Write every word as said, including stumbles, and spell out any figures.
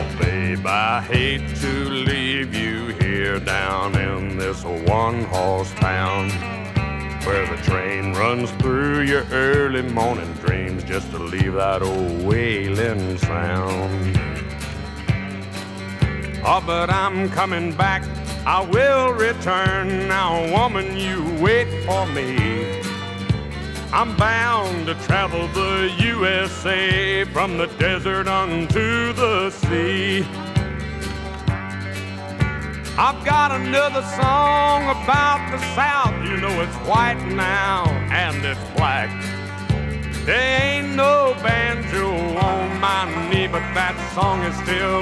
Babe, I hate to leave you here down in this one-horse town, where the train runs through your early morning dreams just to leave that old wailing sound. Oh, but I'm coming back, I will return. Now, woman, you wait for me. I'm bound to travel the U S A, from the desert unto the sea. I've got another song about the South. You know it's white now and it's black. There ain't no banjo on my knee, but that song is still